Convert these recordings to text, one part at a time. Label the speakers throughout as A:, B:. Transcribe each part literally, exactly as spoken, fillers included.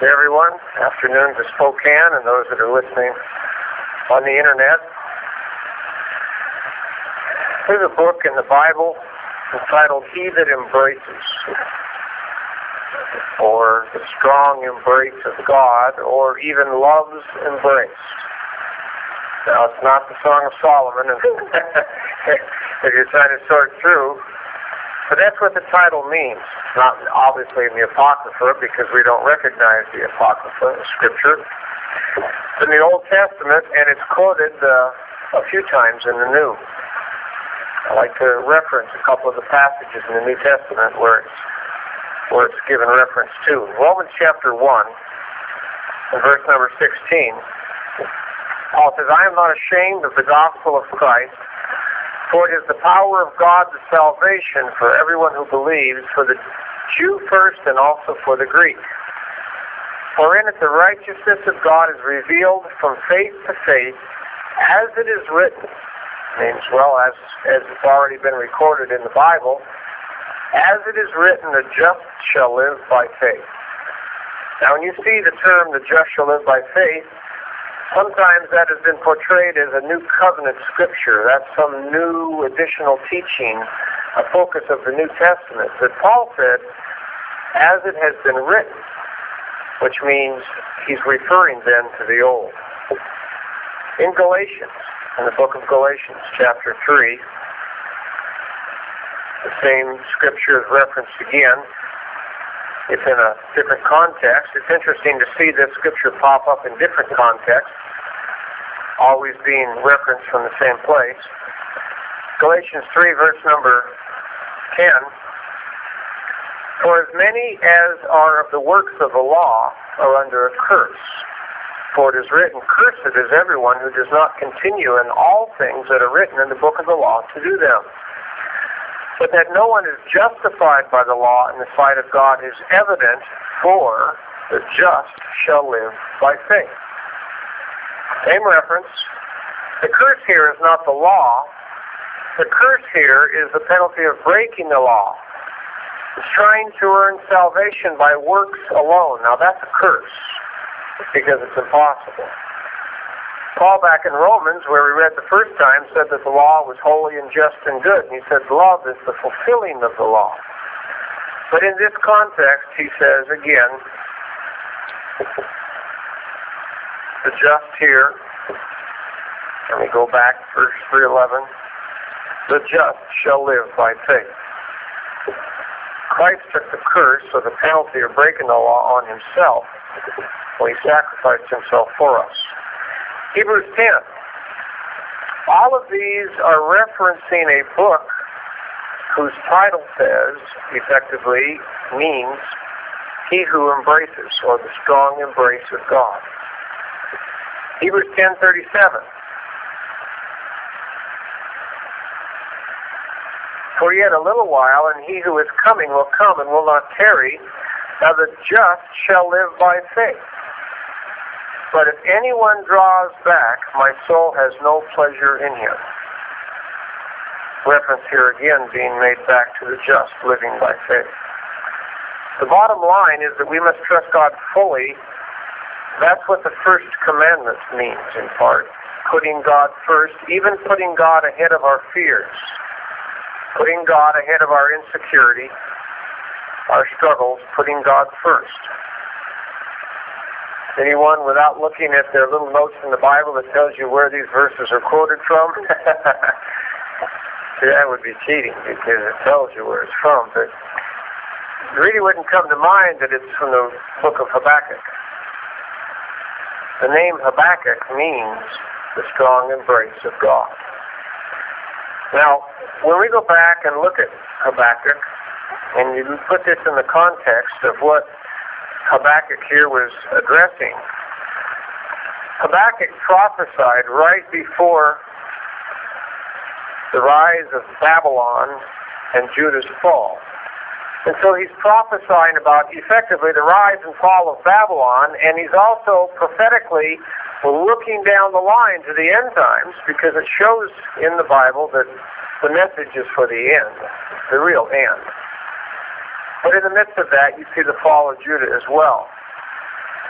A: Hey everyone, afternoon to Spokane and those that are listening on the internet. There's a book in the Bible entitled He That Embraces, or The Strong Embrace of God, or even Love's Embrace. Now it's not the Song of Solomon, and if you're trying to sort through, but that's what the title means. Not obviously in the Apocrypha, because we don't recognize the Apocrypha Scripture. It's in the Old Testament, and it's quoted uh, a few times in the New. I like to reference a couple of the passages in the New Testament where it's, where it's given reference to. Romans chapter one, and verse number sixteen, Paul says, I am not ashamed of the gospel of Christ, for it is the power of God to salvation for everyone who believes, for the Jew first and also for the Greek. For in it the righteousness of God is revealed from faith to faith, as it is written, means, well, as, as it's already been recorded in the Bible, as it is written, the just shall live by faith. Now when you see the term, the just shall live by faith, sometimes that has been portrayed as a new covenant scripture. That's some new additional teaching, a focus of the New Testament. But Paul said, as it has been written, which means he's referring then to the Old. In Galatians, in the book of Galatians, chapter three, the same scripture is referenced again. It's in a different context. It's interesting to see this scripture pop up in different contexts, always being referenced from the same place. Galatians three, verse number ten. For as many as are of the works of the law are under a curse. For it is written, cursed is everyone who does not continue in all things that are written in the book of the law to do them. But that no one is justified by the law in the sight of God is evident, for the just shall live by faith. Same reference. The curse here is not the law. The curse here is the penalty of breaking the law. It's trying to earn salvation by works alone. Now that's a curse, because it's impossible. Paul back in Romans, where we read the first time, said that the law was holy and just and good. And he said love is the fulfilling of the law. But in this context, he says again, the just here, and we go back to verse three eleven, the just shall live by faith. Christ took the curse, or the penalty of breaking the law, on himself when he sacrificed himself for us. Hebrews ten. All of these are referencing a book whose title says, effectively, means He Who Embraces, or the Strong Embrace of God. Hebrews ten thirty-seven. For yet a little while, and he who is coming will come and will not tarry. Now the just shall live by faith. But if anyone draws back, my soul has no pleasure in him. Reference here again being made back to the just, living by faith. The bottom line is that we must trust God fully. That's what the first commandment means, in part. Putting God first, even putting God ahead of our fears. Putting God ahead of our insecurity, our struggles, putting God first. Anyone without looking at their little notes in the Bible that tells you where these verses are quoted from? See, that would be cheating, because it tells you where it's from. But it really wouldn't come to mind that it's from the book of Habakkuk. The name Habakkuk means the strong embrace of God. Now, when we go back and look at Habakkuk, and you put this in the context of what Habakkuk here was addressing, Habakkuk prophesied right before the rise of Babylon and Judah's fall. And so he's prophesying about effectively the rise and fall of Babylon, and he's also prophetically looking down the line to the end times, because it shows in the Bible that the message is for the end, the real end. But in the midst of that, you see the fall of Judah as well.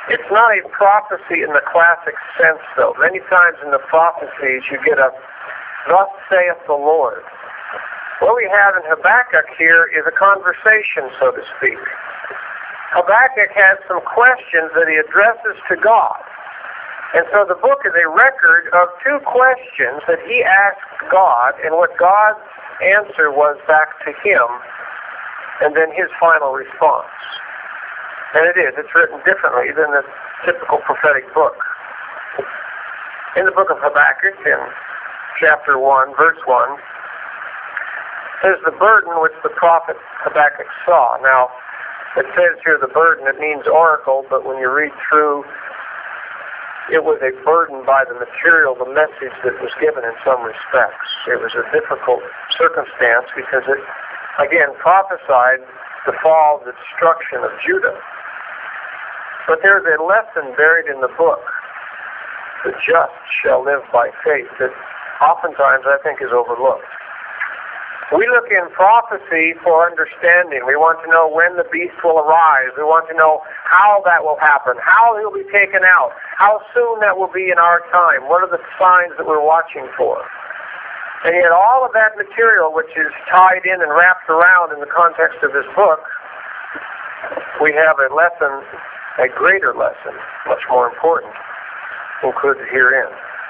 A: It's not a prophecy in the classic sense, though. Many times in the prophecies you get a, thus saith the Lord. What we have in Habakkuk here is a conversation, so to speak. Habakkuk has some questions that he addresses to God. And so the book is a record of two questions that he asked God, and what God's answer was back to him, and then his final response. And it is. It's written differently than the typical prophetic book. In the book of Habakkuk, in chapter one, verse one, says the burden which the prophet Habakkuk saw. Now, it says here the burden, it means oracle, but when you read through, it was a burden by the material, the message that was given in some respects. It was a difficult circumstance because it, again, prophesied the fall, the destruction of Judah. But there's a lesson buried in the book. The just shall live by faith that oftentimes I think is overlooked. We look in prophecy for understanding. We want to know when the beast will arise. We want to know how that will happen, how he'll be taken out, how soon that will be in our time. What are the signs that we're watching for? And yet all of that material which is tied in and wrapped around in the context of this book, we have a lesson, a greater lesson, much more important, included herein.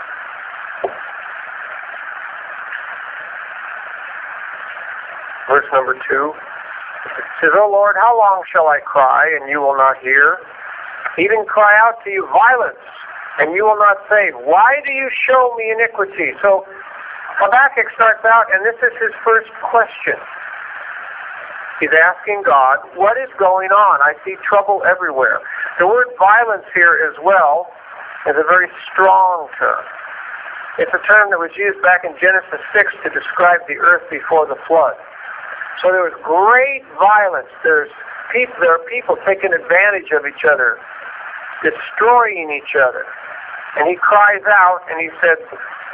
A: Verse number two says, O Lord, how long shall I cry, and you will not hear? Even cry out to you violence, and you will not save. Why do you show me iniquity? So Habakkuk starts out, and this is his first question. He's asking God, what is going on? I see trouble everywhere. The word violence here as well is a very strong term. It's a term that was used back in Genesis six to describe the earth before the flood. So there was great violence. There's people, there are people taking advantage of each other, destroying each other. And he cries out and he said,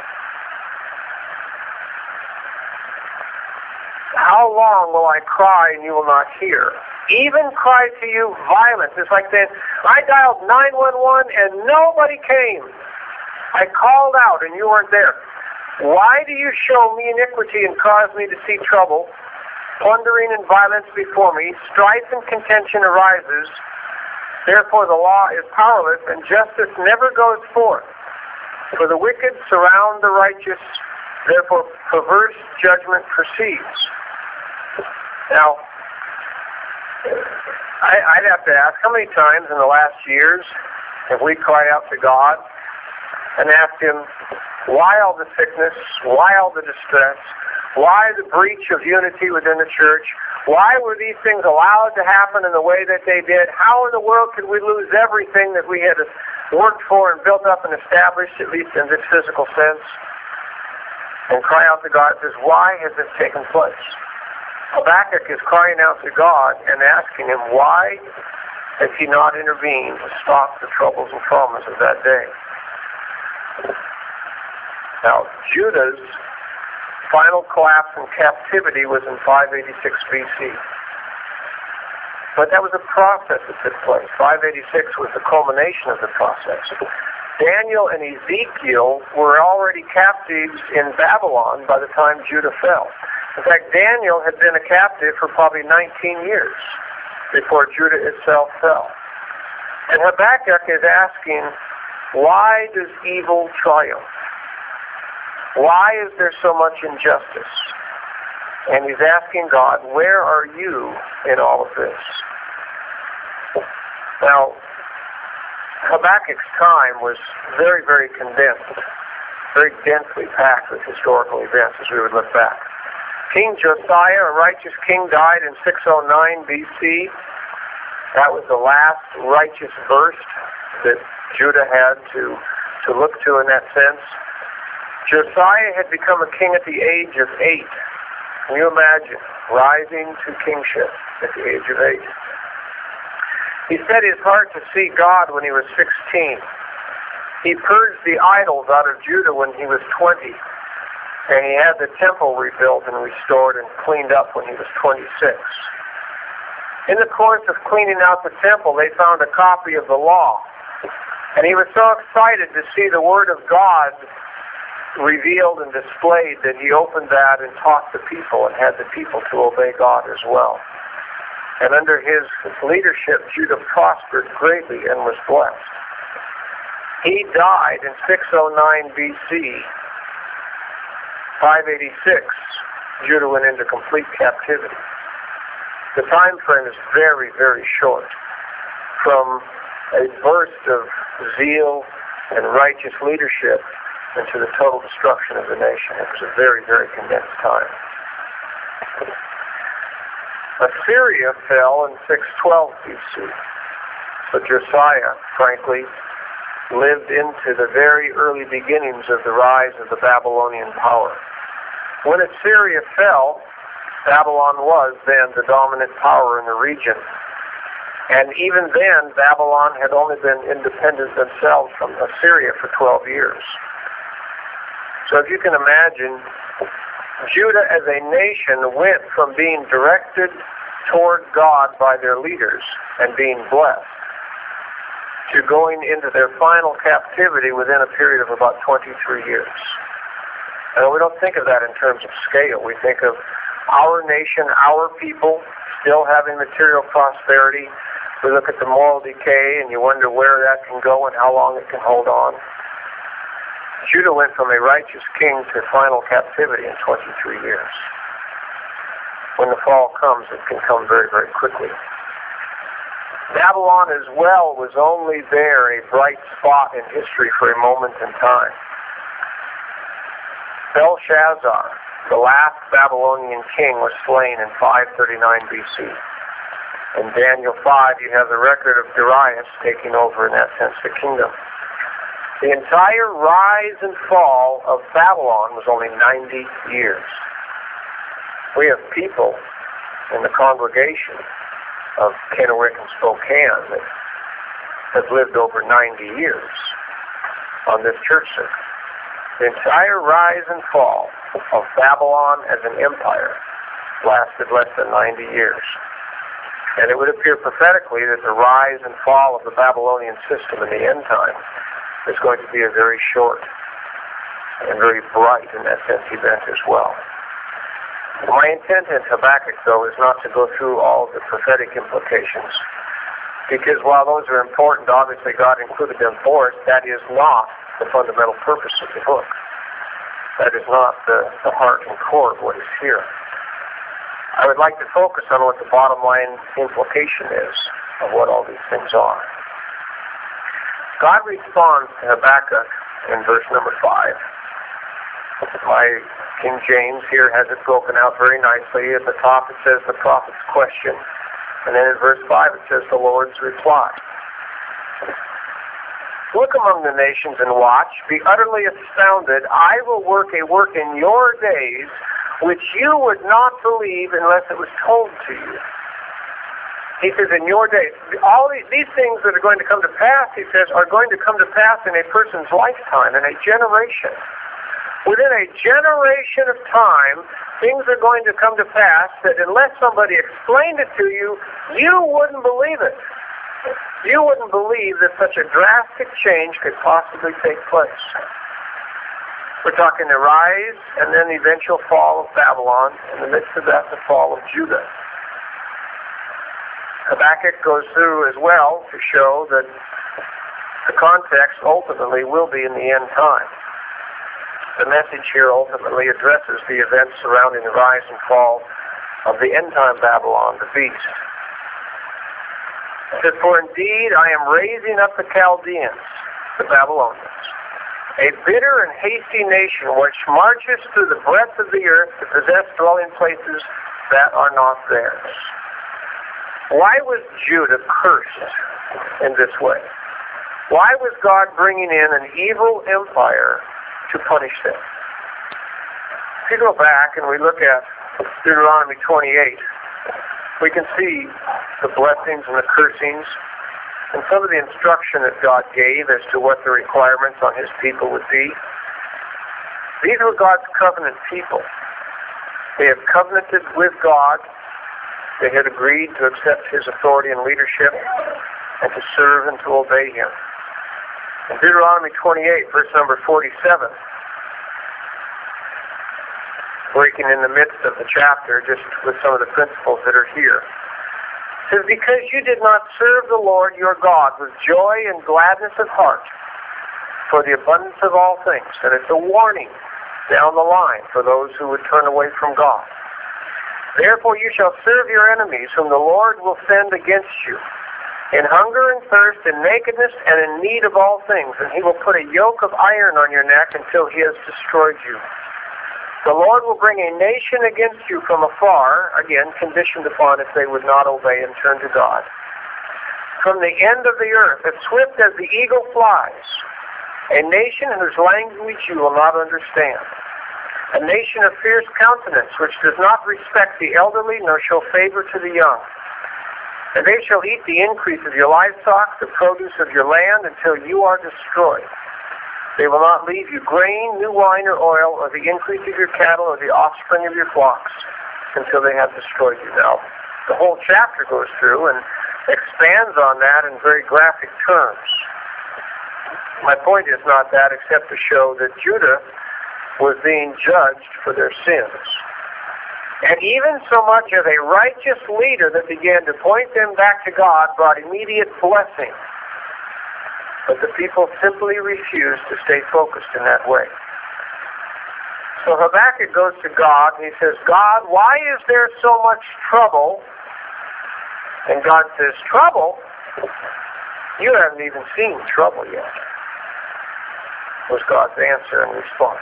A: how long will I cry and you will not hear? Even cry to you violence. It's like that. I dialed nine one one and nobody came. I called out and you weren't there. Why do you show me iniquity and cause me to see trouble? Plundering and violence before me, strife and contention arises. Therefore the law is powerless and justice never goes forth. For the wicked surround the righteous, therefore perverse judgment proceeds. Now, I, I'd have to ask, how many times in the last years have we cried out to God and asked him, why all the sickness, why all the distress, why the breach of unity within the church, why were these things allowed to happen in the way that they did, how in the world could we lose everything that we had worked for and built up and established, at least in this physical sense, and cry out to God, says, why has this taken place? Habakkuk is crying out to God and asking him, why has he not intervened to stop the troubles and traumas of that day? Now, Judah's final collapse in captivity was in five eighty-six B C. But that was a process that took place. five eighty-six was the culmination of the process. Daniel and Ezekiel were already captives in Babylon by the time Judah fell. In fact, Daniel had been a captive for probably nineteen years before Judah itself fell. And Habakkuk is asking, why does evil triumph? Why is there so much injustice? And he's asking God, where are you in all of this? Now, Habakkuk's time was very, very condensed, very densely packed with historical events as we would look back. King Josiah, a righteous king, died in six oh nine B C. That was the last righteous burst that Judah had to, to look to in that sense. Josiah had become a king at the age of eight. Can you imagine rising to kingship at the age of eight? He set his heart to see God when he was sixteen. He purged the idols out of Judah when he was twenty. And he had the temple rebuilt and restored and cleaned up when he was twenty-six. In the course of cleaning out the temple, they found a copy of the law. And he was so excited to see the Word of God revealed and displayed that he opened that and taught the people and had the people to obey God as well. And under his leadership, Judah prospered greatly and was blessed. He died in six oh nine B C. five eighty-six, Judah went into complete captivity. The time frame is very, very short. From a burst of zeal and righteous leadership into the total destruction of the nation. It was a very, very condensed time. Assyria fell in six twelve B C. So Josiah, frankly, lived into the very early beginnings of the rise of the Babylonian power. When Assyria fell, Babylon was then the dominant power in the region. And even then, Babylon had only been independent themselves from Assyria for twelve years. So if you can imagine, Judah as a nation went from being directed toward God by their leaders and being blessed to going into their final captivity within a period of about twenty-three years. And we don't think of that in terms of scale. We think of our nation, our people, still having material prosperity. We look at the moral decay and you wonder where that can go and how long it can hold on. Judah went from a righteous king to final captivity in twenty-three years. When the fall comes, it can come very, very quickly. Babylon as well was only there, a bright spot in history for a moment in time. Belshazzar, the last Babylonian king, was slain in five thirty-nine B C. In Daniel five, you have the record of Darius taking over, in that sense, the kingdom. The entire rise and fall of Babylon was only ninety years. We have people in the congregation of Kennewick and Spokane that have lived over ninety years on this church circuit. The entire rise and fall of Babylon as an empire lasted less than ninety years. And it would appear prophetically that the rise and fall of the Babylonian system in the end time is going to be a very short and very bright, in that sense, event as well. My intent in Habakkuk, though, is not to go through all the prophetic implications, because while those are important, obviously God included them for us, that is not the fundamental purpose of the book. That is not the, the heart and core of what is here. I would like to focus on what the bottom line implication is of what all these things are. God responds to Habakkuk in verse number five. My King James here has it broken out very nicely. At the top it says the prophet's question, and then in verse five it says the Lord's reply. Look among the nations and watch, be utterly astounded. I will work a work in your days which you would not believe unless it was told to you. He says, in your days, all these, these things that are going to come to pass, he says, are going to come to pass in a person's lifetime, in a generation. Within a generation of time, things are going to come to pass that unless somebody explained it to you, you wouldn't believe it. You wouldn't believe that such a drastic change could possibly take place. We're talking the rise and then the eventual fall of Babylon. In the midst of that, the fall of Judah. Habakkuk goes through as well to show that the context ultimately will be in the end time. The message here ultimately addresses the events surrounding the rise and fall of the end time Babylon, the beast. It says, for indeed I am raising up the Chaldeans, the Babylonians, a bitter and hasty nation which marches through the breadth of the earth to possess dwelling places that are not theirs. Why was Judah cursed in this way? Why was God bringing in an evil empire to punish them? If you go back and we look at Deuteronomy twenty-eight, we can see the blessings and the cursings and some of the instruction that God gave as to what the requirements on his people would be. These were God's covenant people. They have covenanted with God. They had agreed to accept his authority and leadership and to serve and to obey him. In Deuteronomy twenty-eight, verse number forty-seven, breaking in the midst of the chapter just with some of the principles that are here, it says, because you did not serve the Lord your God with joy and gladness of heart for the abundance of all things. And it's a warning down the line for those who would turn away from God. Therefore you shall serve your enemies, whom the Lord will send against you, in hunger and thirst, in nakedness, and in need of all things. And he will put a yoke of iron on your neck until he has destroyed you. The Lord will bring a nation against you from afar, again, conditioned upon if they would not obey and turn to God, from the end of the earth, as swift as the eagle flies, a nation whose language you will not understand, a nation of fierce countenance, which does not respect the elderly, nor show favor to the young. And they shall eat the increase of your livestock, the produce of your land, until you are destroyed. They will not leave you grain, new wine, or oil, or the increase of your cattle, or the offspring of your flocks, until they have destroyed you. Now, the whole chapter goes through and expands on that in very graphic terms. My point is not that, except to show that Judah was being judged for their sins. And even so much as a righteous leader that began to point them back to God brought immediate blessing. But the people simply refused to stay focused in that way. So Habakkuk goes to God and he says, God, why is there so much trouble? And God says, trouble? You haven't even seen trouble yet, was God's answer and response.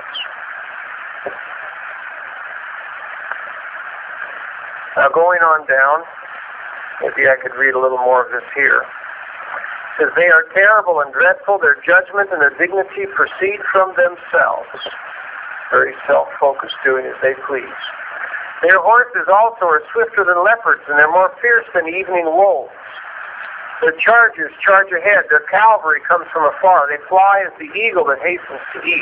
A: Now going on down, maybe I could read a little more of this here. It says, they are terrible and dreadful. Their judgment and their dignity proceed from themselves. Very self-focused, doing as they please. Their horses also are swifter than leopards, and they're more fierce than evening wolves. Their chargers charge ahead. Their cavalry comes from afar. They fly as the eagle that hastens to eat.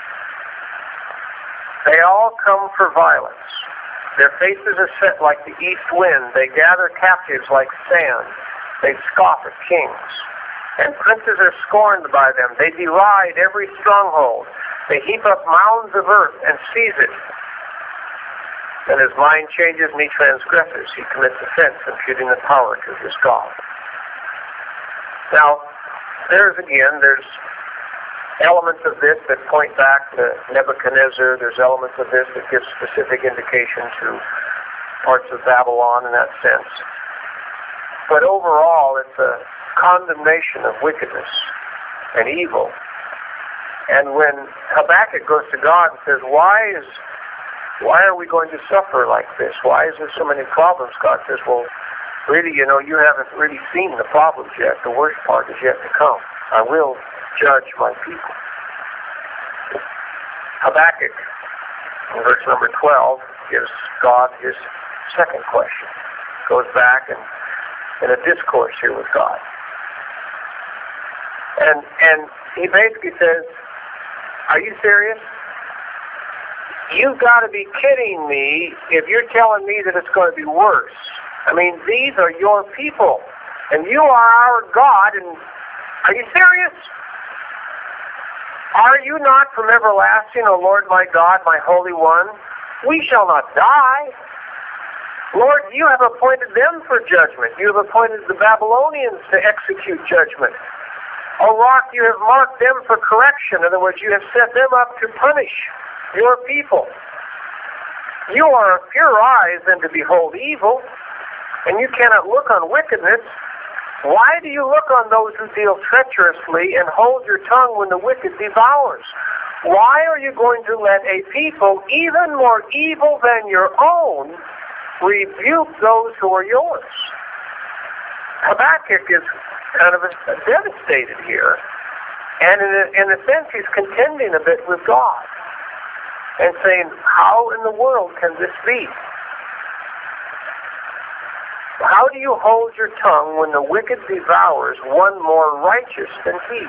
A: They all come for violence. Their faces are set like the east wind. They gather captives like sand. They scoff at kings. And princes are scorned by them. They deride every stronghold. They heap up mounds of earth and seize it. And his mind changes and he transgresses. He commits offense, imputing the power to his God. Now, there's again, there's elements of this that point back to Nebuchadnezzar. There's elements of this that give specific indication to parts of Babylon in that sense. But overall, it's a condemnation of wickedness and evil. And when Habakkuk goes to God and says, why is, why are we going to suffer like this? Why is there so many problems? God says, well, really, you know, you haven't really seen the problems yet. The worst part is yet to come. I will judge my people. Habakkuk, in verse number twelve, gives God his second question. Goes back and in a discourse here with God. And and he basically says, are you serious? You've got to be kidding me if you're telling me that it's going to be worse. I mean, these are your people, and you are our God, and are you serious? Are you not from everlasting, O Lord my God, my Holy One? We shall not die. Lord, you have appointed them for judgment. You have appointed the Babylonians to execute judgment. O rock, you have marked them for correction. In other words, you have set them up to punish your people. You are of purer eyes than to behold evil, and you cannot look on wickedness. Why do you look on those who deal treacherously and hold your tongue when the wicked devours? Why are you going to let a people even more evil than your own rebuke those who are yours? Habakkuk is kind of a, a devastated here, and in a, in a sense he's contending a bit with God and saying, how in the world can this be? How do you hold your tongue when the wicked devours one more righteous than he?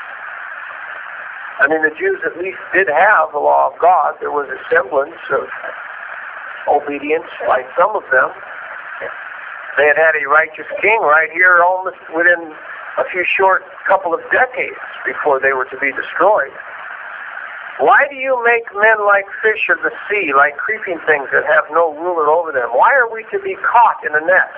A: I mean, the Jews at least did have the law of God. There was a semblance of obedience by some of them. They had had a righteous king right here almost within a few short couple of decades before they were to be destroyed. Why do you make men like fish of the sea, like creeping things that have no ruler over them? Why are we to be caught in a net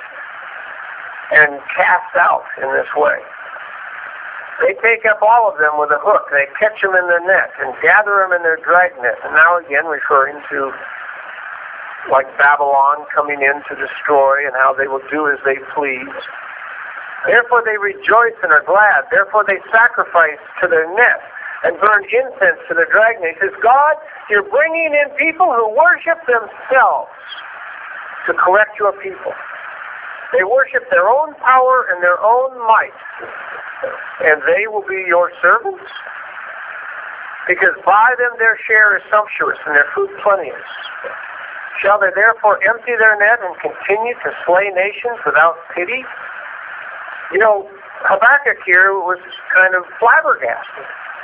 A: and cast out in this way? They take up all of them with a hook. They catch them in their net and gather them in their dragnet. And now again referring to like Babylon coming in to destroy and how they will do as they please. Therefore they rejoice and are glad. Therefore they sacrifice to their net and burn incense to their dragnet. He says, God, you're bringing in people who worship themselves to collect your people. They worship their own power and their own might. And they will be your servants? Because by them their share is sumptuous and their food plenteous. Shall they therefore empty their net and continue to slay nations without pity? You know, Habakkuk here was kind of flabbergasted.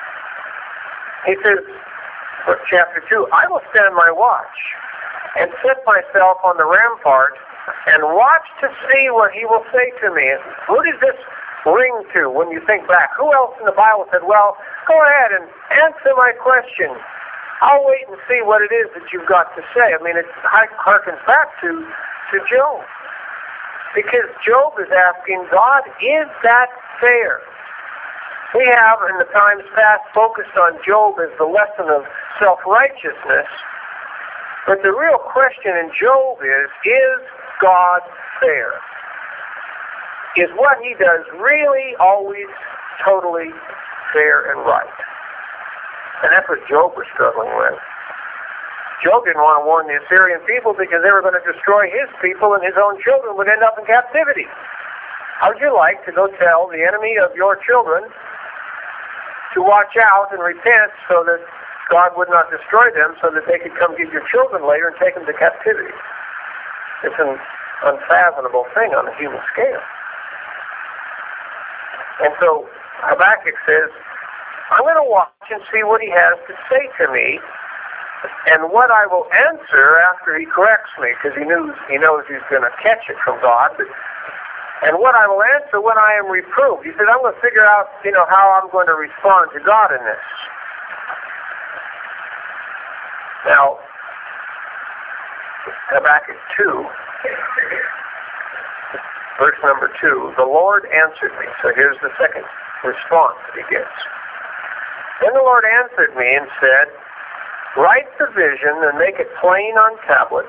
A: He says, chapter two, I will stand my watch and set myself on the rampart and watch to see what he will say to me. Who does this ring to when you think back? Who else in the Bible said, well, go ahead and answer my question. I'll wait and see what it is that you've got to say. I mean, it harkens back to, to Job. Because Job is asking God, is that fair? We have, in the times past, focused on Job as the lesson of self-righteousness. But the real question in Job is, is God fair? Is what he does really always totally fair and right? And that's what Job was struggling with. Job didn't want to warn the Assyrian people because they were going to destroy his people and his own children would end up in captivity. How would you like to go tell the enemy of your children to watch out and repent so that God would not destroy them so that they could come get your children later and take them to captivity? It's an unfathomable thing on a human scale. And so Habakkuk says, I'm going to watch and see what he has to say to me and what I will answer after he corrects me, because he knows, he knows he's going to catch it from God. But And what I will answer when I am reproved. He said, I'm going to figure out, you know, how I'm going to respond to God in this. Now, Habakkuk two, verse number two, the Lord answered me. So here's the second response that he gets. Then the Lord answered me and said, write the vision and make it plain on tablets,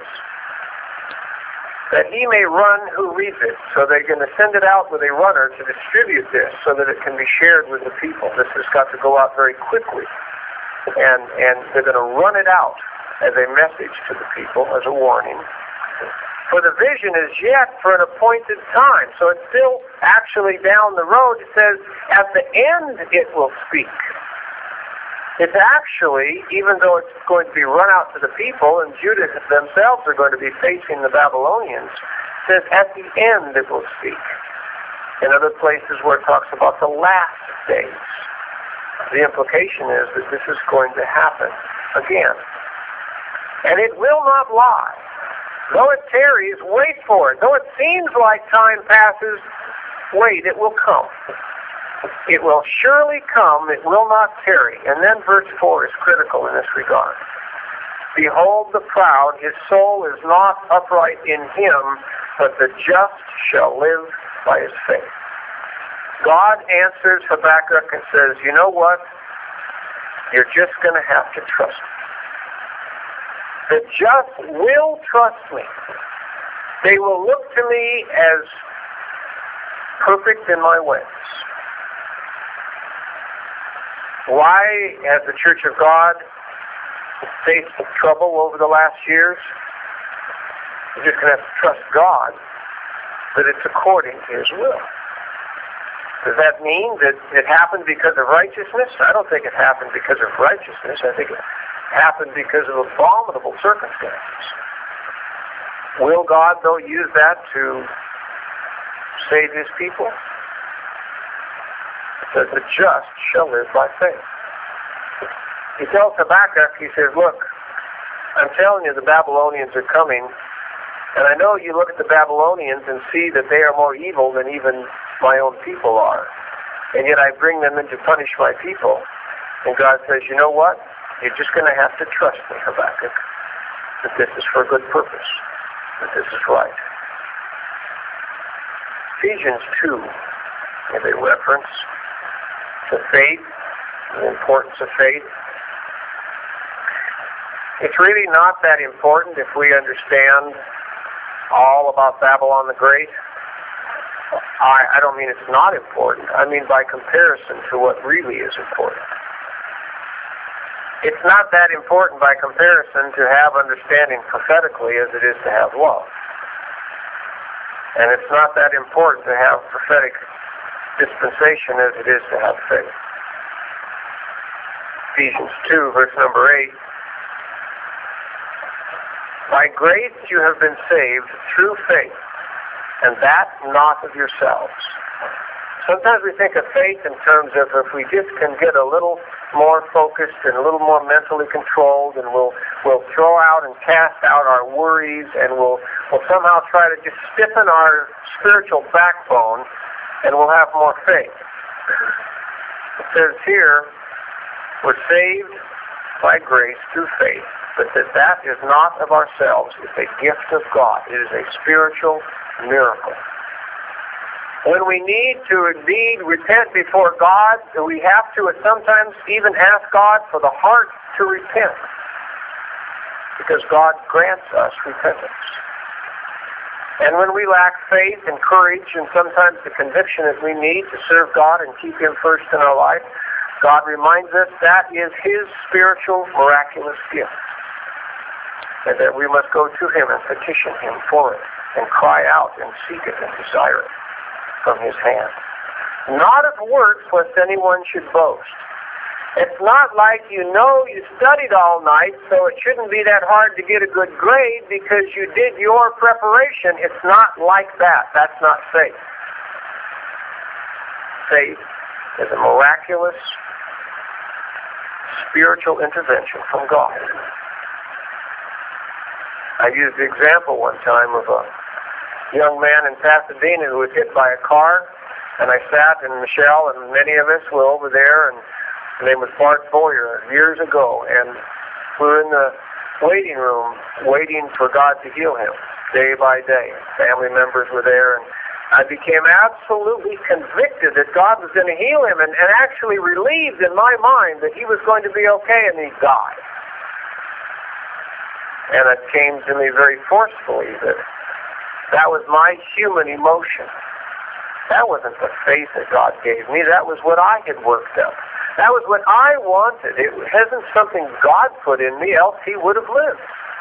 A: that he may run who reads it. So they're going to send it out with a runner to distribute this so that it can be shared with the people. This has got to go out very quickly. And, and they're going to run it out as a message to the people, as a warning. For the vision is yet for an appointed time. So it's still actually down the road. It says, at the end it will speak. It's actually, even though it's going to be run out to the people, and Judah themselves are going to be facing the Babylonians, it says at the end it will speak. In other places where it talks about the last days, the implication is that this is going to happen again. And it will not lie. Though it tarries, wait for it. Though it seems like time passes, wait, it will come. It will surely come, it will not tarry. And then verse four is critical in this regard. Behold the proud, his soul is not upright in him, but the just shall live by his faith. God answers Habakkuk and says, you know what? You're just going to have to trust me. The just will trust me. They will look to me as perfect in my ways. Why has the Church of God faced trouble over the last years? You're just going to have to trust God that it's according to his will. Does that mean that it happened because of righteousness? I don't think it happened because of righteousness. I think it happened because of abominable circumstances. Will God, though, use that to save his people? That the just shall live by faith. He tells Habakkuk, he says, look, I'm telling you the Babylonians are coming, And I know you look at the Babylonians and see that they are more evil than even my own people are. And yet I bring them in to punish my people. And God says, you know what? You're just going to have to trust me, Habakkuk, that this is for a good purpose, that this is right. Ephesians two is a reference to faith, the importance of faith. It's really not that important if we understand all about Babylon the Great. I, I don't mean it's not important. I mean by comparison to what really is important. It's not that important by comparison to have understanding prophetically as it is to have love. And it's not that important to have prophetic dispensation as it is to have faith. Ephesians two, verse number eight. By grace you have been saved through faith, and that not of yourselves. Sometimes we think of faith in terms of if we just can get a little more focused and a little more mentally controlled, and we'll we'll throw out and cast out our worries, and we'll we'll somehow try to just stiffen our spiritual backbone, and we'll have more faith. It says here, we're saved by grace through faith, but that that is not of ourselves. It's a gift of God. It is a spiritual miracle. When we need to indeed repent before God, we have to sometimes even ask God for the heart to repent, because God grants us repentance. And when we lack faith and courage and sometimes the conviction that we need to serve God and keep Him first in our life, God reminds us that is His spiritual miraculous gift, and that we must go to Him and petition Him for it and cry out and seek it and desire it from His hand. Not of works, lest anyone should boast. It's not like you know you studied all night, so it shouldn't be that hard to get a good grade because you did your preparation. It's not like that. That's not faith. Faith is a miraculous spiritual intervention from God. I used the example one time of a young man in Pasadena who was hit by a car, and I sat, and Michelle and many of us were over there, and his name was Bart Boyer, years ago, and we were in the waiting room waiting for God to heal him day by day. Family members were there, and I became absolutely convicted that God was going to heal him, and, and actually relieved in my mind that he was going to be okay and he'd die. And it came to me very forcefully that that was my human emotion. That wasn't the faith that God gave me. That was what I had worked up. That was what I wanted. It wasn't something God put in me, else he would have lived.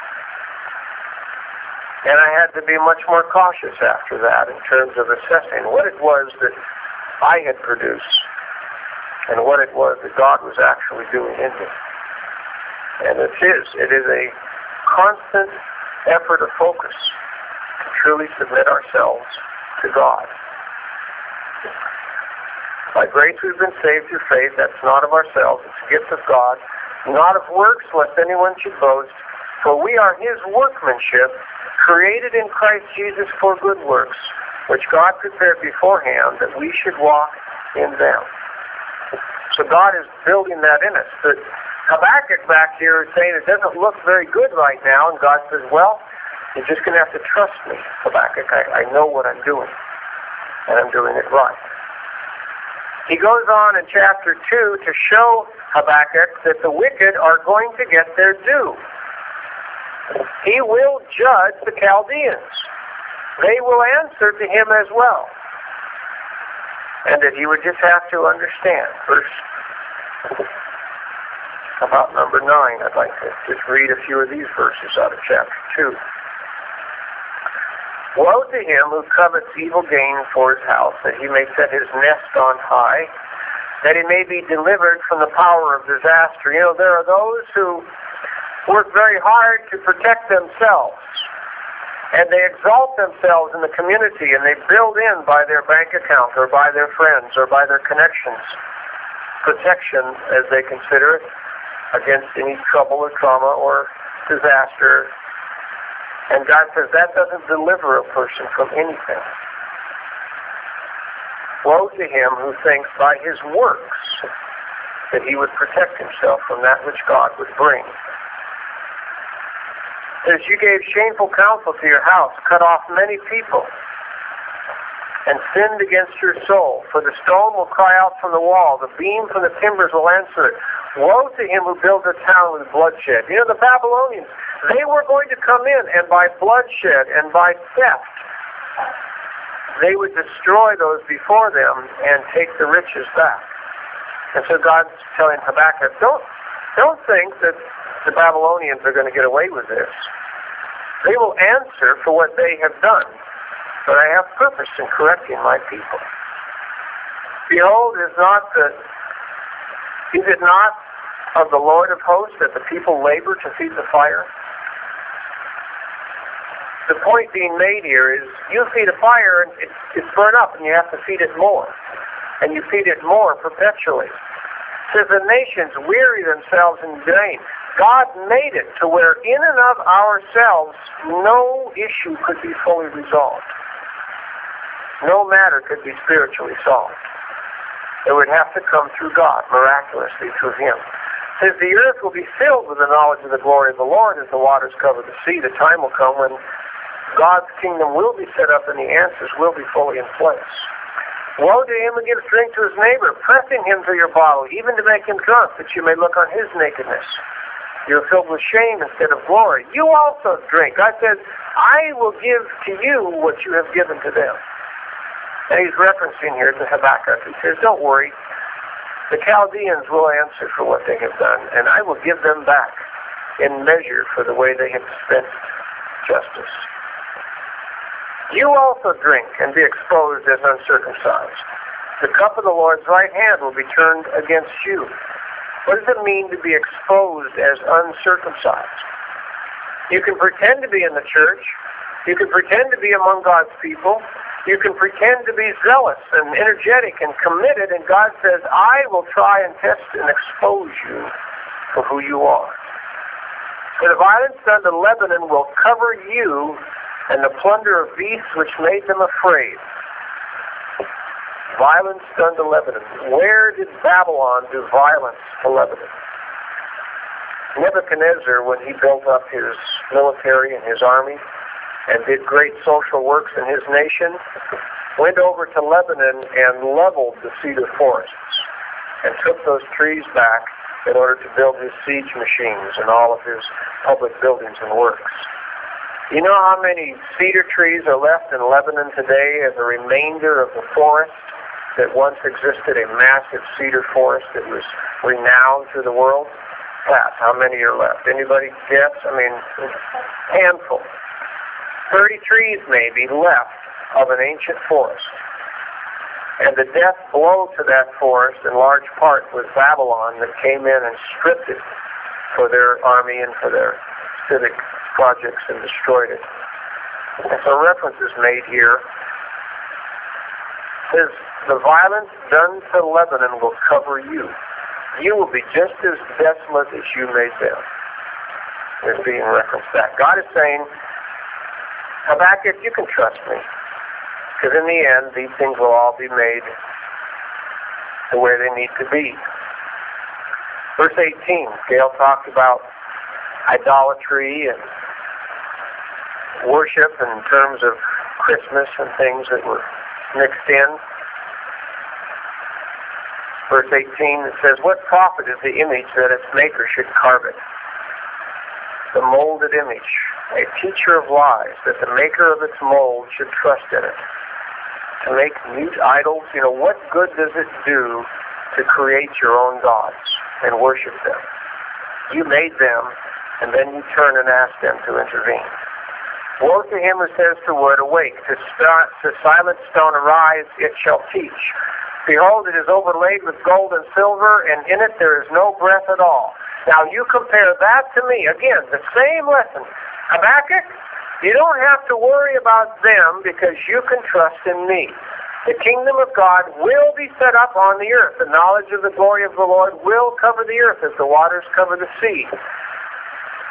A: And I had to be much more cautious after that in terms of assessing what it was that I had produced and what it was that God was actually doing in me. And it is. It is a constant effort of focus to truly submit ourselves to God. By grace we've been saved through faith. That's not of ourselves. It's a gift of God. Not of works, lest anyone should boast. For we are his workmanship, created in Christ Jesus for good works, which God prepared beforehand that we should walk in them. So God is building that in us. But Habakkuk back here is saying it doesn't look very good right now, and God says, well, you're just going to have to trust me, Habakkuk. I, I know what I'm doing, and I'm doing it right. He goes on in chapter two to show Habakkuk that the wicked are going to get their due. He will judge the Chaldeans. They will answer to him as well. And that he would just have to understand. Verse about number nine, I'd like to just read a few of these verses out of chapter two. Woe to him who covets evil gain for his house, that he may set his nest on high, that he may be delivered from the power of disaster. You know, there are those who work very hard to protect themselves, and they exalt themselves in the community, and they build in by their bank account or by their friends or by their connections protection, as they consider it, against any trouble or trauma or disaster. And God says that doesn't deliver a person from anything. Woe to him who thinks by his works that he would protect himself from that which God would bring. As you gave shameful counsel to your house, cut off many people, and sinned against your soul. For the stone will cry out from the wall, the beam from the timbers will answer it. Woe to him who builds a town with bloodshed. You know, the Babylonians, they were going to come in, and by bloodshed and by theft, they would destroy those before them and take the riches back. And so God's telling Habakkuk, don't, don't think that the Babylonians are going to get away with this. They will answer for what they have done. But I have purpose in correcting my people. Behold, is not the, is it not of the Lord of hosts that the people labor to feed the fire? The point being made here is you feed a fire and it, it's burned up and you have to feed it more. And you feed it more perpetually. It says the nations weary themselves in vain. God made it to where in and of ourselves no issue could be fully resolved. No matter could be spiritually solved. It would have to come through God, miraculously through Him. It says the earth will be filled with the knowledge of the glory of the Lord as the waters cover the sea. The time will come when God's kingdom will be set up and the answers will be fully in place. Woe to him who gives drink to his neighbor, pressing him to your bottle, even to make him drunk, that you may look on his nakedness. You're filled with shame instead of glory. You also drink. God says, I will give to you what you have given to them. And he's referencing here to Habakkuk. He says, don't worry. The Chaldeans will answer for what they have done, and I will give them back in measure for the way they have dispensed justice. You also drink and be exposed as uncircumcised. The cup of the Lord's right hand will be turned against you. What does it mean to be exposed as uncircumcised? You can pretend to be in the church. You can pretend to be among God's people. You can pretend to be zealous and energetic and committed, and God says, I will try and test and expose you for who you are. For the violence done to Lebanon will cover you, and the plunder of beasts which made them afraid. Violence done to Lebanon. Where did Babylon do violence to Lebanon? Nebuchadnezzar, when he built up his military and his army and did great social works in his nation, went over to Lebanon and leveled the cedar forests and took those trees back in order to build his siege machines and all of his public buildings and works. You know how many cedar trees are left in Lebanon today as a remainder of the forest that once existed, a massive cedar forest that was renowned through the world? Pat, how many are left? Anybody guess? I mean, handful. Thirty trees maybe left of an ancient forest. And the death blow to that forest in large part was Babylon that came in and stripped it for their army and for their civic projects and destroyed it. And so reference is made here. It says, the violence done to Lebanon will cover you. You will be just as desolate as you made them. There's being referenced that. God is saying, Habakkuk, you can trust me. Because in the end, these things will all be made to where they need to be. Verse eighteen, Gail talked about idolatry and worship in terms of Christmas and things that were mixed in. Verse eighteen, it says, what profit is the image that its maker should carve it? The molded image, a teacher of lies, that the maker of its mold should trust in it. To make mute idols, you know, what good does it do to create your own gods and worship them? You made them, and then you turn and ask them to intervene. Woe to him who says to wood, awake, to, st- to silent stone, arise, it shall teach. Behold, it is overlaid with gold and silver, and in it there is no breath at all. Now you compare that to me. Again, the same lesson. Habakkuk, you don't have to worry about them because you can trust in me. The kingdom of God will be set up on the earth. The knowledge of the glory of the Lord will cover the earth as the waters cover the sea.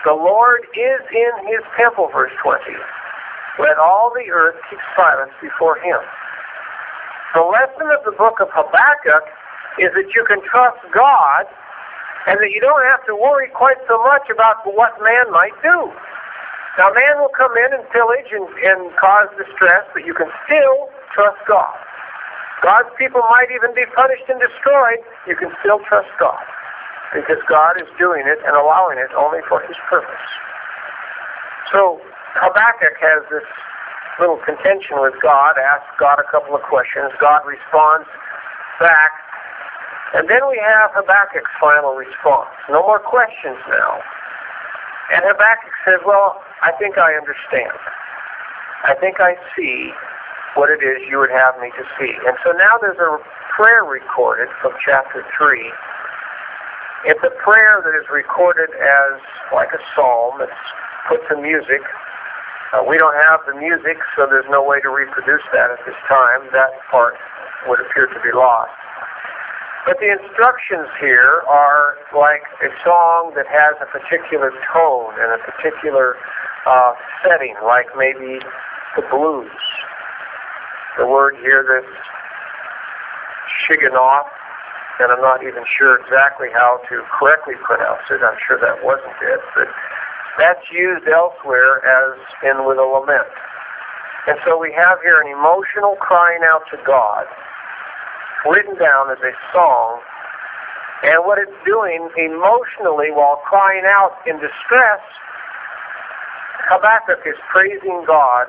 A: The Lord is in his temple, verse twenty. Let all the earth keep silence before him. The lesson of the book of Habakkuk is that you can trust God and that you don't have to worry quite so much about what man might do. Now, man will come in and pillage and, and cause distress, but you can still trust God. God's people might even be punished and destroyed. You can still trust God because God is doing it and allowing it only for his purpose. So Habakkuk has this little contention with God, asks God a couple of questions. God responds back. And then we have Habakkuk's final response. No more questions now. And Habakkuk says, well, I think I understand. I think I see what it is you would have me to see. And so now there's a prayer recorded from chapter three. It's a prayer that is recorded as like a psalm. It's put to music. Uh, we don't have the music, so there's no way to reproduce that at this time. That part would appear to be lost. But the instructions here are like a song that has a particular tone and a particular uh, setting, like maybe the blues. The word here that's Shiganoth, and I'm not even sure exactly how to correctly pronounce it. I'm sure that wasn't it, but that's used elsewhere as in with a lament. And so we have here an emotional crying out to God, written down as a song, and what it's doing emotionally while crying out in distress, Habakkuk is praising God,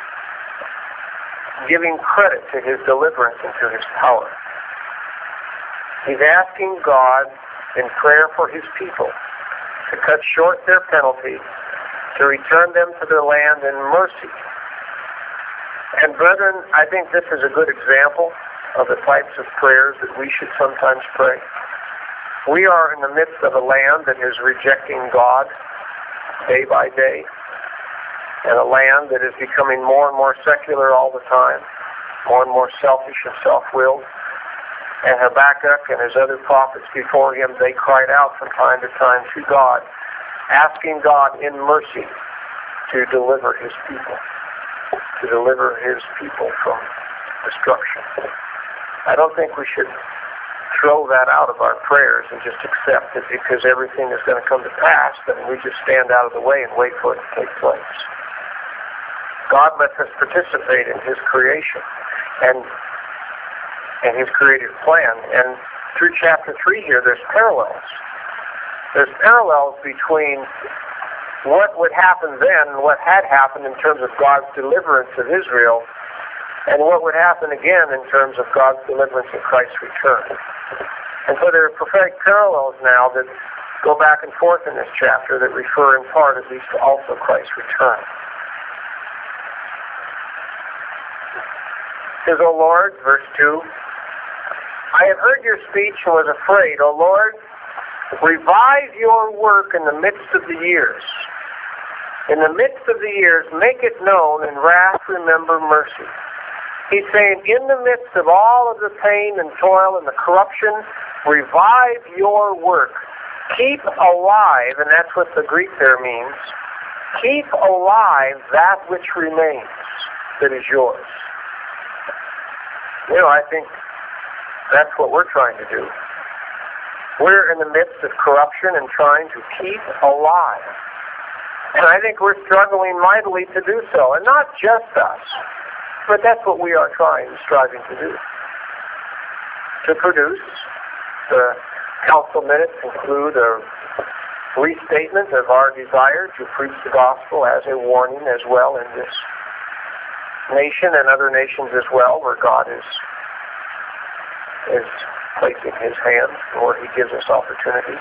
A: giving credit to his deliverance and to his power. He's asking God in prayer for his people to cut short their penalty, to return them to their land in mercy. And brethren, I think this is a good example of the types of prayers that we should sometimes pray. We are in the midst of a land that is rejecting God day by day, and a land that is becoming more and more secular all the time, more and more selfish and self-willed. And Habakkuk and his other prophets before him, they cried out from time to time to God, asking God in mercy to deliver his people, to deliver his people from destruction. I don't think we should throw that out of our prayers and just accept that because everything is going to come to pass, then we just stand out of the way and wait for it to take place. God lets us participate in his creation and and his creative plan. And through chapter three here, there's parallels. There's parallels between what would happen then and what had happened in terms of God's deliverance of Israel, and what would happen again in terms of God's deliverance and Christ's return. And so there are prophetic parallels now that go back and forth in this chapter that refer in part at least to also Christ's return. It says, O Lord, verse two, I have heard your speech and was afraid. O Lord, revive your work in the midst of the years. In the midst of the years, make it known, and wrath remember mercy. He's saying, in the midst of all of the pain and toil and the corruption, revive your work. Keep alive, and that's what the Greek there means. Keep alive that which remains that is yours. You know, I think that's what we're trying to do. We're in the midst of corruption and trying to keep alive. And I think we're struggling mightily to do so. And not just us, but that's what we are trying, striving to do. To produce. The council minutes include a restatement of our desire to preach the gospel as a warning as well in this nation and other nations as well, where God is is placing his hand, or he gives us opportunity.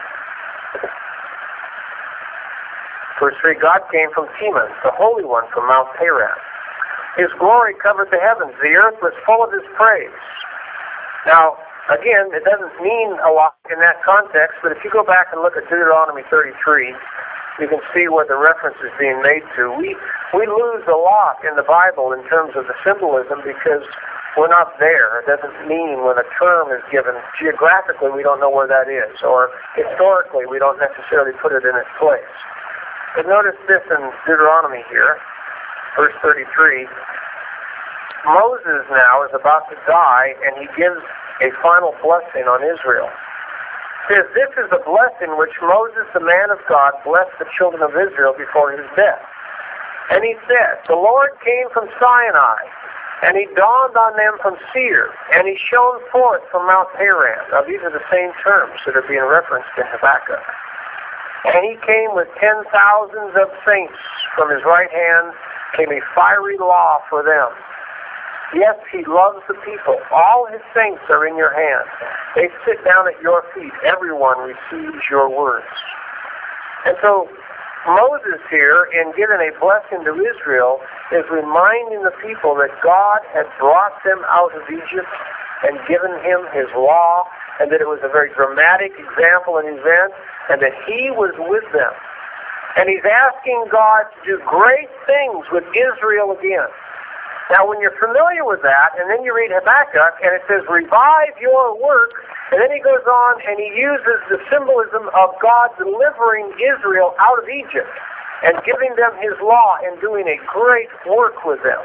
A: Verse three, God came from Teman, the Holy One from Mount Paran. His glory covered the heavens. The earth was full of his praise. Now, again, it doesn't mean a lot in that context, but if you go back and look at Deuteronomy thirty-three, you can see what the reference is being made to. We, we lose a lot in the Bible in terms of the symbolism because we're not there. It doesn't mean when a term is given, geographically we don't know where that is, or historically we don't necessarily put it in its place. But notice this in Deuteronomy here, verse thirty-three. Moses now is about to die, and he gives a final blessing on Israel. It says, this is the blessing which Moses, the man of God, blessed the children of Israel before his death. And he said, the Lord came from Sinai, and he dawned on them from Seir, and he shone forth from Mount Paran. Now these are the same terms that are being referenced in Habakkuk. And he came with ten thousands of saints. From his right hand came a fiery law for them. Yes, he loves the people. All his saints are in your hand. They sit down at your feet. Everyone receives your words. And so Moses here, in giving a blessing to Israel, is reminding the people that God had brought them out of Egypt and given him his law, and that it was a very dramatic example and event, and that he was with them. And he's asking God to do great things with Israel again. Now, when you're familiar with that, and then you read Habakkuk, and it says, revive your work, and then he goes on and he uses the symbolism of God delivering Israel out of Egypt and giving them his law and doing a great work with them.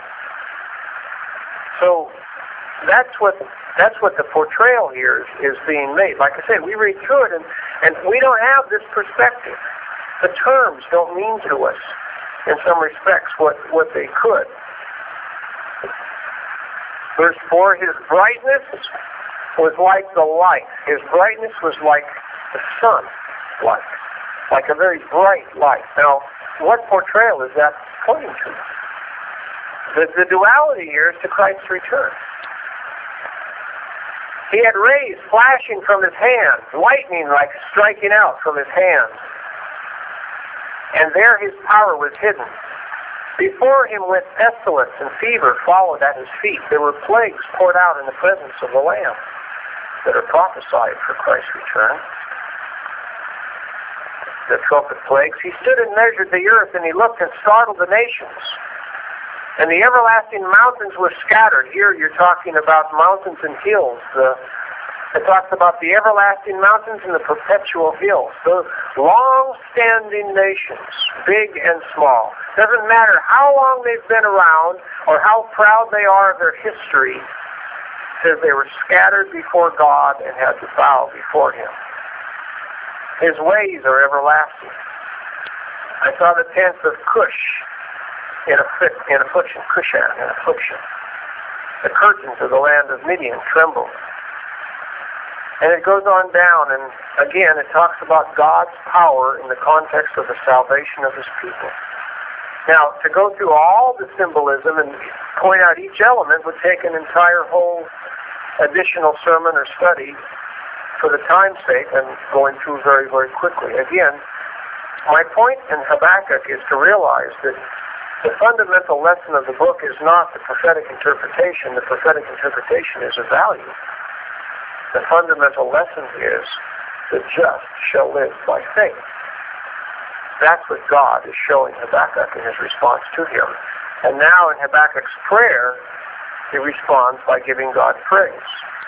A: So that's what that's what the portrayal here is, is being made. Like I said, we read through it, and, and we don't have this perspective. The terms don't mean to us, in some respects, what, what they could. Verse four, his brightness was like the light. His brightness was like the sun light, like a very bright light. Now, what portrayal is that pointing to? The, the duality here is to Christ's return. He had rays flashing from his hands, lightning like striking out from his hands. And there his power was hidden. Before him went pestilence, and fever followed at his feet. There were plagues poured out in the presence of the Lamb that are prophesied for Christ's return. The trumpet plagues. He stood and measured the earth, and he looked and startled the nations. And the everlasting mountains were scattered. Here you're talking about mountains and hills. The It talks about the everlasting mountains and the perpetual hills. Those long-standing nations, big and small. Doesn't matter how long they've been around or how proud they are of their history. It says they were scattered before God and had to bow before him. His ways are everlasting. I saw the tents of Cush in, in affliction, Cushan in affliction. The curtains of the land of Midian trembled. And it goes on down, and again, it talks about God's power in the context of the salvation of his people. Now, to go through all the symbolism and point out each element would take an entire whole additional sermon or study for the time's sake, and going through very, very quickly. Again, my point in Habakkuk is to realize that the fundamental lesson of the book is not the prophetic interpretation. The prophetic interpretation is of value. The fundamental lesson is the just shall live by faith. That's what God is showing Habakkuk in his response to him. And now in Habakkuk's prayer, he responds by giving God praise.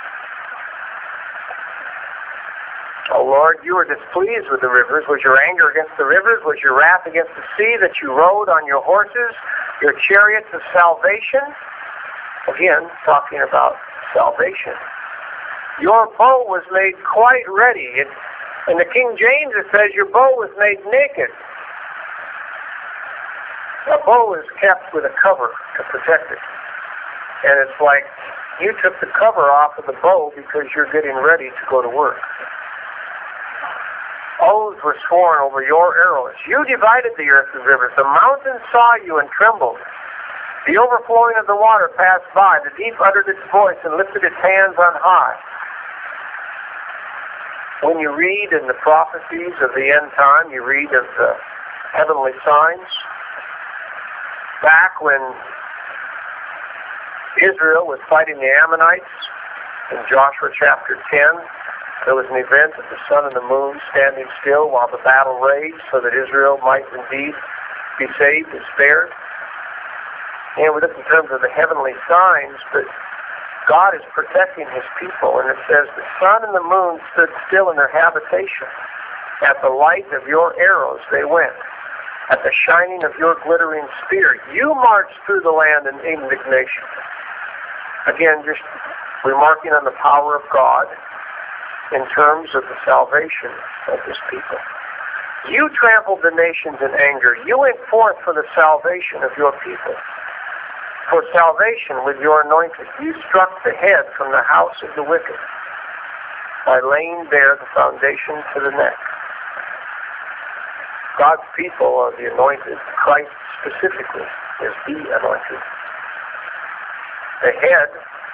A: O Lord, you were displeased with the rivers. Was your anger against the rivers? Was your wrath against the sea that you rode on your horses, your chariots of salvation? Again, talking about salvation. Your bow was made quite ready. It, in the King James it says your bow was made naked. A bow is kept with a cover to protect it. And it's like you took the cover off of the bow because you're getting ready to go to work. Oaths were sworn over your arrows. You divided the earth in rivers. The mountains saw you and trembled. The overflowing of the water passed by. The deep uttered its voice and lifted its hands on high. When you read in the prophecies of the end time, you read of the heavenly signs. Back when Israel was fighting the Ammonites in Joshua chapter ten, there was an event of the sun and the moon standing still while the battle raged so that Israel might indeed be saved and spared. And we look in terms of the heavenly signs, but God is protecting his people, and it says the sun and the moon stood still in their habitation. At the light of your arrows they went. At the shining of your glittering spear, you marched through the land in indignation. Again, just remarking on the power of God in terms of the salvation of His people. You trampled the nations in anger. You went forth for the salvation of your people. For salvation with your anointed. You struck the head from the house of the wicked by laying bare the foundation to the neck. God's people are the anointed. Christ specifically is the anointed. The head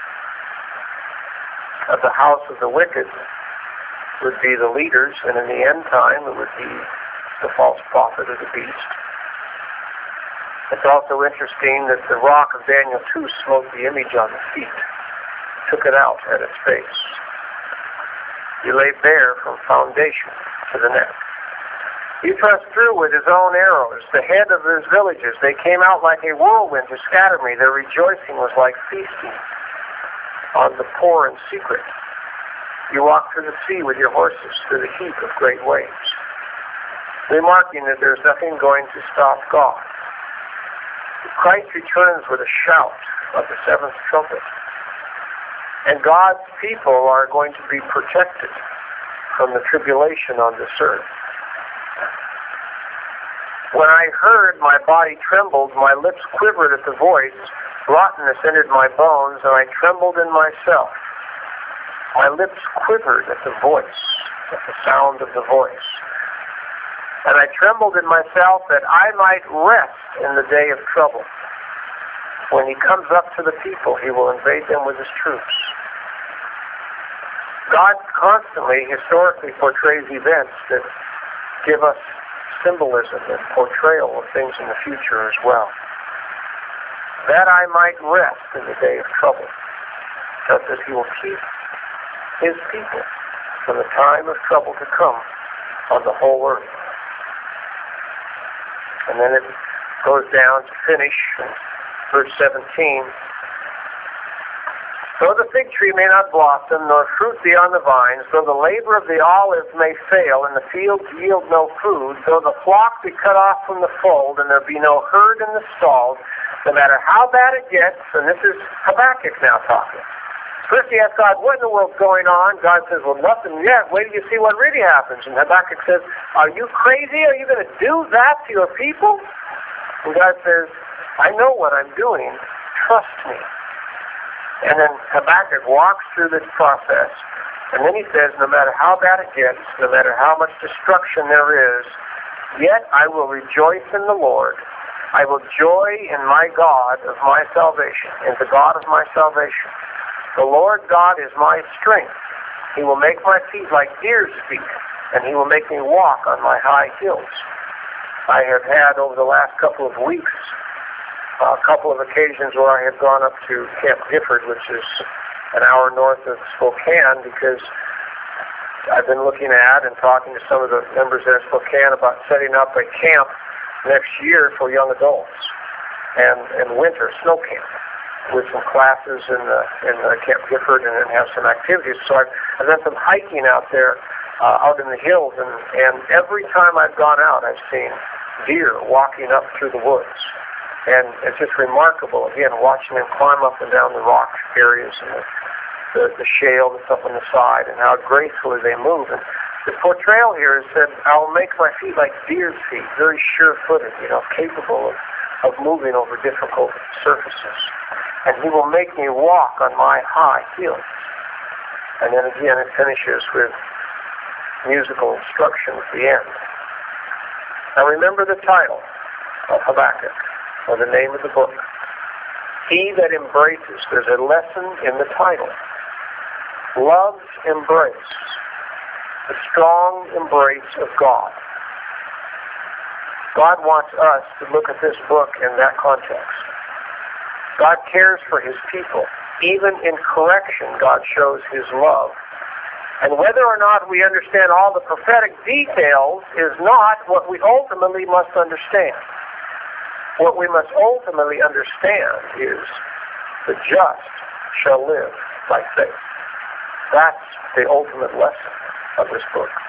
A: of the house of the wicked would be the leaders, and in the end time it would be the false prophet or the beast. It's also interesting that the rock of Daniel two smote the image on the feet, took it out at its base. He lay bare from foundation to the neck. He thrust through with his own arrows the head of his villages. They came out like a whirlwind to scatter me. Their rejoicing was like feasting on the poor in secret. You walk through the sea with your horses, through the heap of great waves, remarking that there's nothing going to stop God. Christ returns with a shout of the seventh trumpet. And God's people are going to be protected from the tribulation on this earth. When I heard, my body trembled, my lips quivered at the voice, rottenness entered my bones, and I trembled in myself. My lips quivered at the voice, at the sound of the voice. And I trembled in myself that I might rest in the day of trouble. When He comes up to the people, He will invade them with His troops. God constantly, historically, portrays events that give us symbolism and portrayal of things in the future as well. That I might rest in the day of trouble, just as He will keep His people from the time of trouble to come on the whole earth. And then it goes down to finish, verse seventeen. Though the fig tree may not blossom, nor fruit be on the vines, though the labor of the olive may fail, and the fields yield no food, though the flock be cut off from the fold, and there be no herd in the stalls, no matter how bad it gets, and this is Habakkuk now talking. First he asks God, what in the world's going on? God says, well, nothing yet. Wait till you see what really happens. And Habakkuk says, are you crazy? Are you going to do that to your people? And God says, I know what I'm doing. Trust me. And then Habakkuk walks through this process. And then he says, no matter how bad it gets, no matter how much destruction there is, yet I will rejoice in the Lord. I will joy in my God of my salvation, in the God of my salvation. The Lord God is my strength. He will make my feet like deer's feet, and He will make me walk on my high hills. I have had over the last couple of weeks a couple of occasions where I have gone up to Camp Gifford, which is an hour north of Spokane, because I've been looking at and talking to some of the members there in Spokane about setting up a camp next year for young adults and, and winter snow camp, with some classes in the, in the Camp Gifford, and then have some activities. So I've, I've done some hiking out there, uh, out in the hills, and, and every time I've gone out, I've seen deer walking up through the woods. And it's just remarkable, again, watching them climb up and down the rock areas and the, the, the shale that's up on the side, and how gracefully they move. And the portrayal here is that I'll make my feet like deer's feet, very sure-footed, you know, capable of, of moving over difficult surfaces. And He will make me walk on my high hills. And then again it finishes with musical instruction at the end. Now remember the title of Habakkuk, or the name of the book. He that embraces. There's a lesson in the title. Love's embrace. The strong embrace of God. God wants us to look at this book in that context. God cares for His people. Even in correction, God shows His love. And whether or not we understand all the prophetic details is not what we ultimately must understand. What we must ultimately understand is the just shall live by faith. That's the ultimate lesson of this book.